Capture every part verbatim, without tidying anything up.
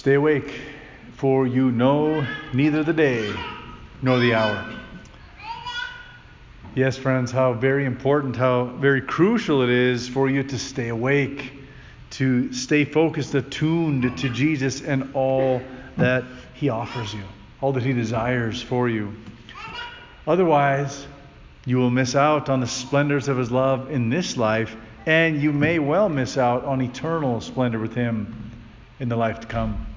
Stay awake, for you know neither the day nor the hour. Yes, friends, how very important, how very crucial it is for you to stay awake, to stay focused, attuned to Jesus and all that He offers you, all that He desires for you. Otherwise, you will miss out on the splendors of His love in this life, and you may well miss out on eternal splendor with Him in the life to come.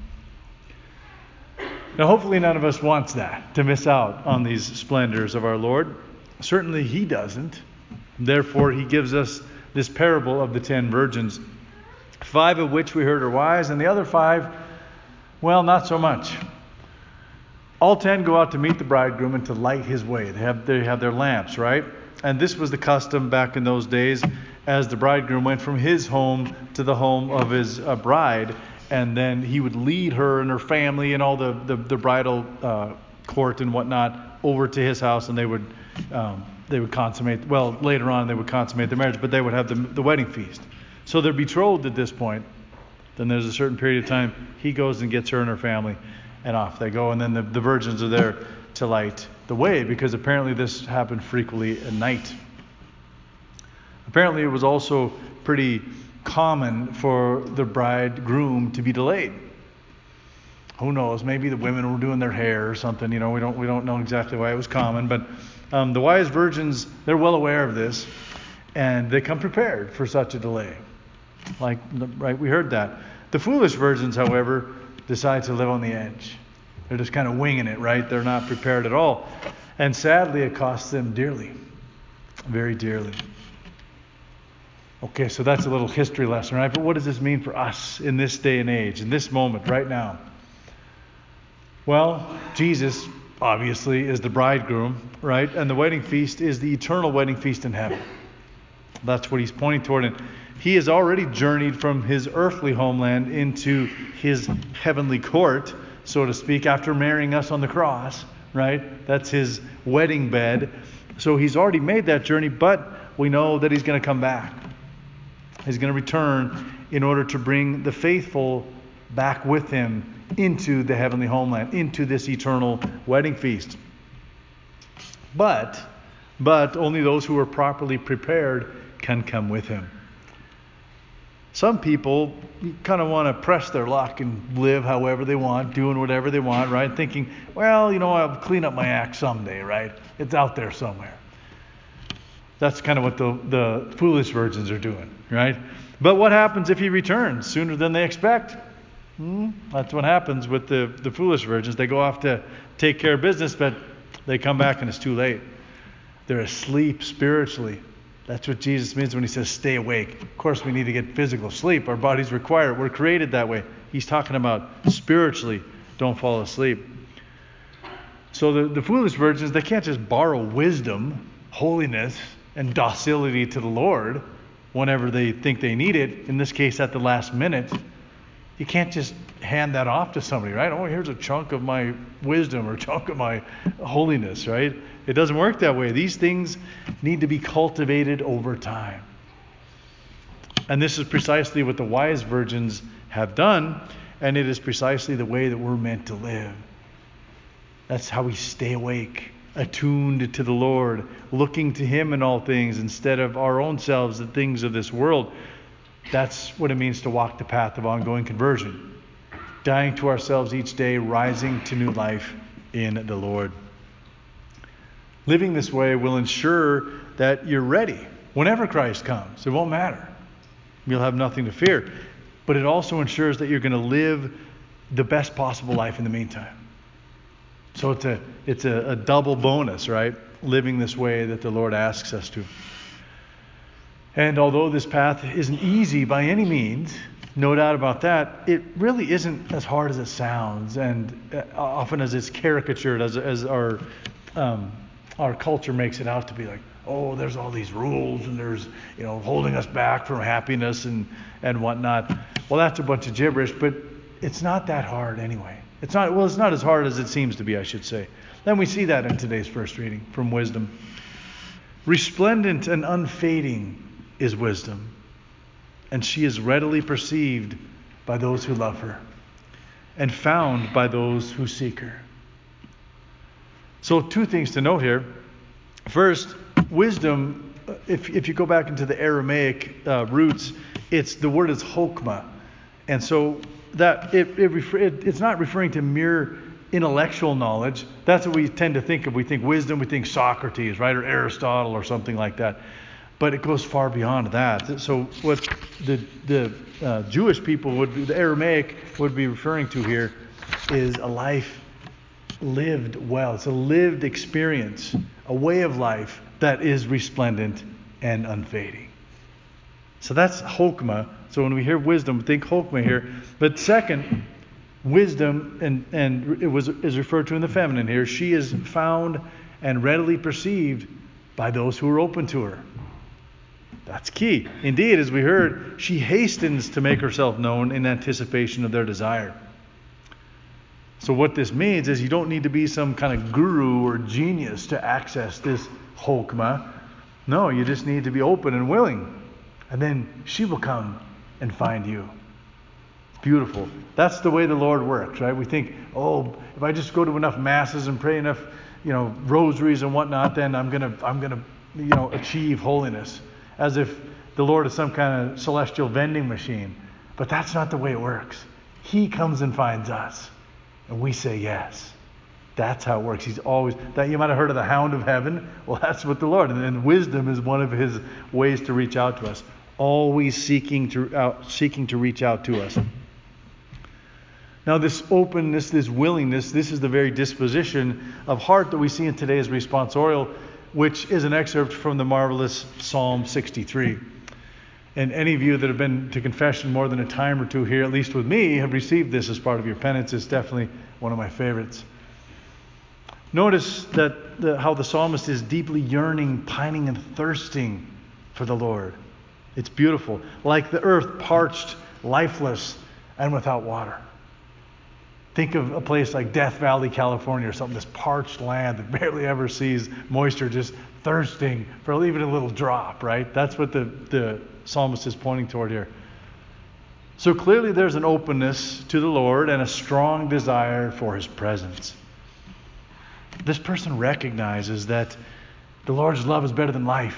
Now, hopefully none of us wants that, to miss out on these splendors of our Lord. Certainly He doesn't. Therefore, He gives us this parable of the ten virgins, five of which we heard are wise, and the other five, well, not so much. All ten go out to meet the bridegroom and to light his way. They have, they have their lamps, right? And this was the custom back in those days as the bridegroom went from his home to the home of his uh, bride. And then he would lead her and her family and all the, the, the bridal uh, court and whatnot over to his house, and they would um, they would consummate, well, later on they would consummate their marriage, but they would have the, the wedding feast. So they're betrothed at this point. Then there's a certain period of time, he goes and gets her and her family, and off they go. And then the, the virgins are there to light the way, because apparently this happened frequently at night. Apparently it was also pretty common for the bridegroom to be delayed. Who knows? Maybe the women were doing their hair or something. You know, we don't we don't know exactly why it was common, but um, the wise virgins, they're well aware of this, and they come prepared for such a delay. Like, right? We heard that. The foolish virgins, however, decide to live on the edge. They're just kind of winging it, right? They're not prepared at all, and sadly, it costs them dearly, very dearly. Okay, so that's a little history lesson, right? But what does this mean for us in this day and age, in this moment, right now? Well, Jesus, obviously, is the bridegroom, right? And the wedding feast is the eternal wedding feast in heaven. That's what He's pointing toward. And He has already journeyed from His earthly homeland into His heavenly court, so to speak, after marrying us on the cross, right? That's His wedding bed. So He's already made that journey, but we know that He's going to come back. He's going to return in order to bring the faithful back with Him into the heavenly homeland, into this eternal wedding feast. But, but only those who are properly prepared can come with Him. Some people kind of want to press their luck and live however they want, doing whatever they want, right? Thinking, well, you know, I'll clean up my act someday, right? It's out there somewhere. That's kind of what the, the foolish virgins are doing, right? But what happens if He returns sooner than they expect? Hmm? That's what happens with the, the foolish virgins. They go off to take care of business, but they come back and it's too late. They're asleep spiritually. That's what Jesus means when He says stay awake. Of course, we need to get physical sleep. Our bodies require it. We're created that way. He's talking about spiritually. Don't fall asleep. So the, the foolish virgins, they can't just borrow wisdom, holiness, and docility to the Lord whenever they think they need it, in this case at the last minute. You can't just hand that off to somebody, right? Oh, here's a chunk of my wisdom or a chunk of my holiness, right? It doesn't work that way. These things need to be cultivated over time. And this is precisely what the wise virgins have done, and it is precisely the way that we're meant to live. That's how we stay awake, attuned to the Lord, looking to Him in all things instead of our own selves, the things of this world. That's what it means to walk the path of ongoing conversion. Dying to ourselves each day, rising to new life in the Lord. Living this way will ensure that you're ready whenever Christ comes. It won't matter. You'll have nothing to fear. But it also ensures that you're going to live the best possible life in the meantime. So it's a it's a, a double bonus, right? Living this way that the Lord asks us to. And although this path isn't easy by any means, no doubt about that, it really isn't as hard as it sounds, and often as it's caricatured, as as our um, our culture makes it out to be. Like, oh, there's all these rules, and there's, you know, holding us back from happiness and and whatnot. Well, that's a bunch of gibberish, but it's not that hard anyway. It's not well, it's not as hard as it seems to be, I should say. Then we see that in today's first reading from Wisdom. Resplendent and unfading is wisdom, and she is readily perceived by those who love her. and found by those who seek her. So two things to note here. First, wisdom, if, if you go back into the Aramaic uh, roots, it's the word is chokmah. And so that it, it, refer, it it's not referring to mere intellectual knowledge. That's what we tend to think of. We think wisdom, we think Socrates, right, or Aristotle or something like that. But it goes far beyond that. So what the the uh, Jewish people would be, the Aramaic would be referring to here is a life lived well. It's a lived experience, a way of life that is resplendent and unfading. So that's chokmah. So when we hear wisdom, think chokmah here. But second, wisdom, and, and it was is referred to in the feminine here, she is found and readily perceived by those who are open to her. That's key. Indeed, as we heard, she hastens to make herself known in anticipation of their desire. So what this means is you don't need to be some kind of guru or genius to access this chokmah. No, you just need to be open and willing. And then she will come and find you. It's beautiful. That's the way the Lord works, right? We think, oh, if I just go to enough masses and pray enough, you know, rosaries and whatnot, then I'm gonna, I'm gonna, you know, achieve holiness. As if the Lord is some kind of celestial vending machine. But that's not the way it works. He comes and finds us. And we say yes. That's how it works. He's always, that you might have heard of the hound of heaven. Well, that's what the Lord. And, and wisdom is one of his ways to reach out to us. Always seeking to out, seeking to reach out to us. Now this openness, this willingness, this is the very disposition of heart that we see in today's responsorial, which is an excerpt from the marvelous Psalm sixty-three. And any of you that have been to confession more than a time or two here, at least with me, have received this as part of your penance. It's definitely one of my favorites. Notice that the, how the psalmist is deeply yearning, pining, and thirsting for the Lord. It's beautiful. Like the earth parched, lifeless, and without water. Think of a place like Death Valley, California, or something, this parched land that barely ever sees moisture, just thirsting for even a little drop, right? That's what the, the psalmist is pointing toward here. So clearly there's an openness to the Lord and a strong desire for his presence. This person recognizes that the Lord's love is better than life.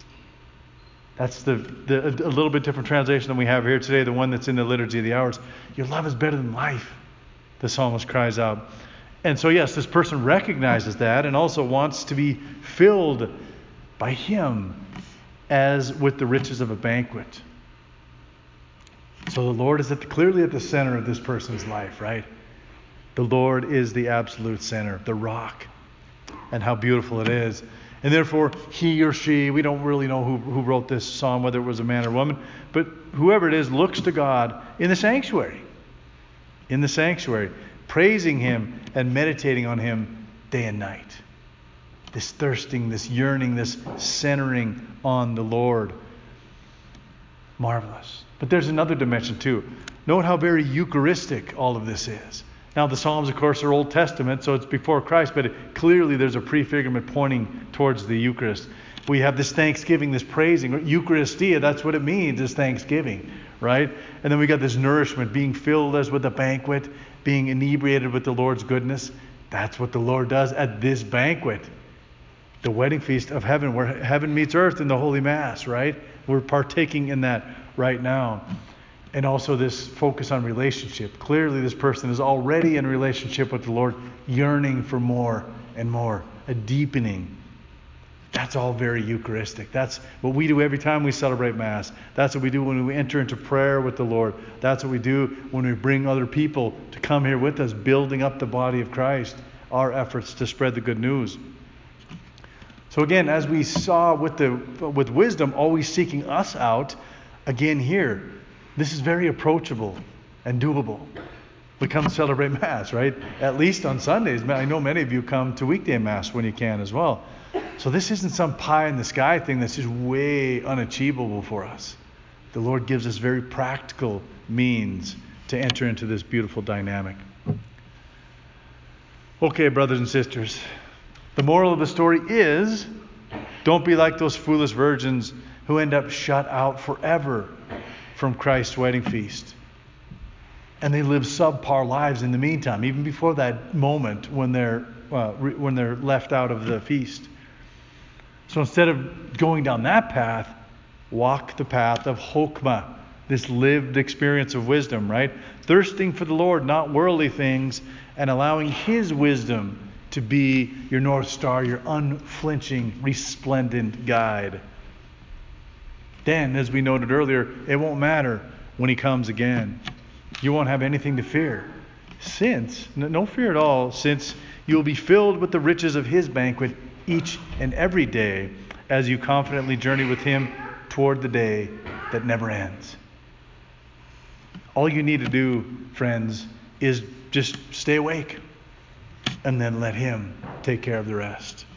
That's the, the a little bit different translation than we have here today, the one that's in the Liturgy of the Hours. Your love is better than life, the psalmist cries out. And so yes, this person recognizes that and also wants to be filled by him as with the riches of a banquet. So the Lord is at the, clearly at the center of this person's life, right? The Lord is the absolute center, the rock, and how beautiful it is. And therefore, he or she, we don't really know who, who wrote this psalm, whether it was a man or woman, but whoever it is looks to God in the sanctuary. In the sanctuary, praising him and meditating on him day and night. This thirsting, this yearning, this centering on the Lord. Marvelous. But there's another dimension too. Note how very Eucharistic all of this is. Now the Psalms, of course, are Old Testament, so it's before Christ, but it, clearly there's a prefigurement pointing towards the Eucharist. We have this thanksgiving, this praising. Eucharistia, that's what it means, is thanksgiving, right? And then we got this nourishment, being filled as with a banquet, being inebriated with the Lord's goodness. That's what the Lord does at this banquet. The wedding feast of heaven, where heaven meets earth in the Holy Mass, right? We're partaking in that right now. And also this focus on relationship. Clearly this person is already in a relationship with the Lord, yearning for more and more, a deepening. That's all very Eucharistic. That's what we do every time we celebrate Mass. That's what we do when we enter into prayer with the Lord. That's what we do when we bring other people to come here with us, building up the body of Christ, our efforts to spread the good news. So again, as we saw with the with wisdom always seeking us out, again here, this is very approachable and doable. We come to celebrate Mass, right? At least on Sundays. I know many of you come to weekday Mass when you can as well. So this isn't some pie in the sky thing that's just way unachievable for us. The Lord gives us very practical means to enter into this beautiful dynamic. Okay, brothers and sisters. The moral of the story is, don't be like those foolish virgins who end up shut out forever from Christ's wedding feast. And they live subpar lives in the meantime, even before that moment when they're uh, re- when they're left out of the feast. So instead of going down that path, walk the path of Chokmah, this lived experience of wisdom, right? Thirsting for the Lord, not worldly things, and allowing His wisdom to be your North Star, your unflinching, resplendent guide. Then, as we noted earlier, it won't matter when He comes again. You won't have anything to fear. Since, no fear at all, since you'll be filled with the riches of His banquet each and every day as you confidently journey with Him toward the day that never ends. All you need to do, friends, is just stay awake and then let Him take care of the rest.